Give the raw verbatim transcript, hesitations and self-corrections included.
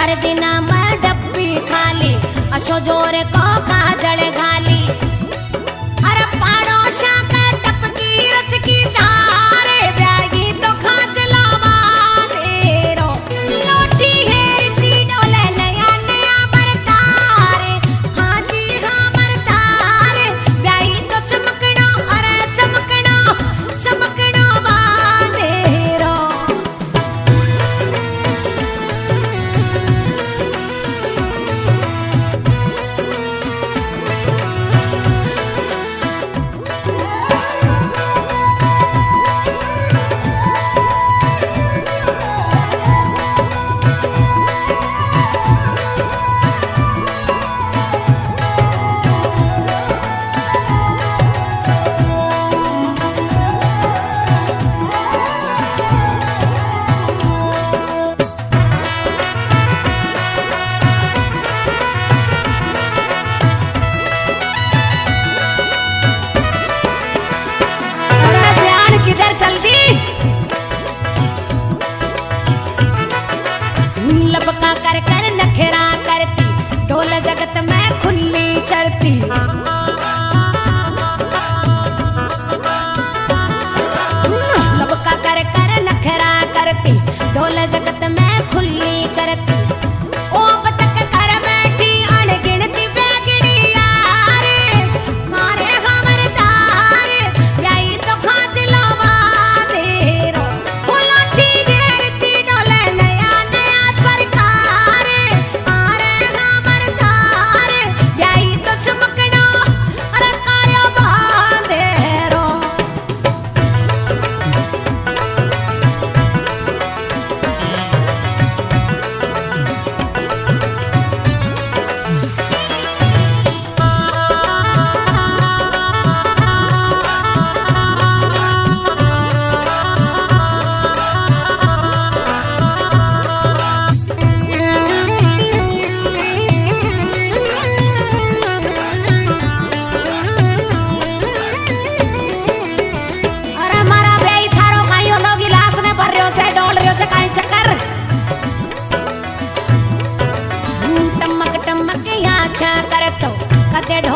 चार दिन मैं डब्बी खाली अशो जोरे को काजल घाली अरे पाड़ोसा का टपकी रस की धारे ब्यागी तो खाच लावा देरो लोटी हेरती डोले नया नया बरतारे हाँ जी हाँ बरतारे ब्यागी तो चमकड़ो अरे चमकड़ो चमकड़ो बांधेरो किधर चलती लपका कर कर नखरा करती ढोल जगत में खुली चरती लपका कर कर नखरा करती ढोल जगत में खुली चरती ओ बतक कर बैठी अनगिनती बैगड़ी यारे मारे हमर तारे यही तो खाच लावा देरो फुलठी घेरती डोले नया नया सरकार आरे हमर तारे यही तो चमकड़ो अरे कायो बांधेरो अरे मारा बेई थारो कायो लो गिलास ने भर रियो से डोल रियो से काई चक्कर टमक टमक आँखा करतो कते